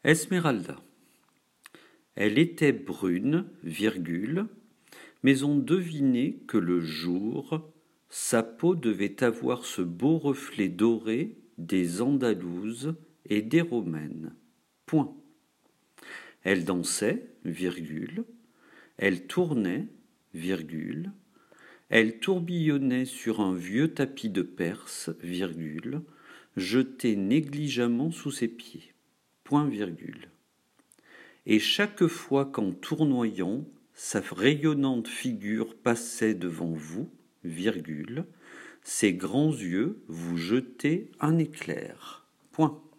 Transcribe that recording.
Esmeralda. Elle était brune, mais on devinait que le jour, sa peau devait avoir ce beau reflet doré des Andalouses et des Romaines. Point. Elle dansait, elle tournait, elle tourbillonnait sur un vieux tapis de Perse, jeté négligemment sous ses pieds. Point. Et chaque fois qu'en tournoyant, sa rayonnante figure passait devant vous, ses grands yeux vous jetaient un éclair. Point.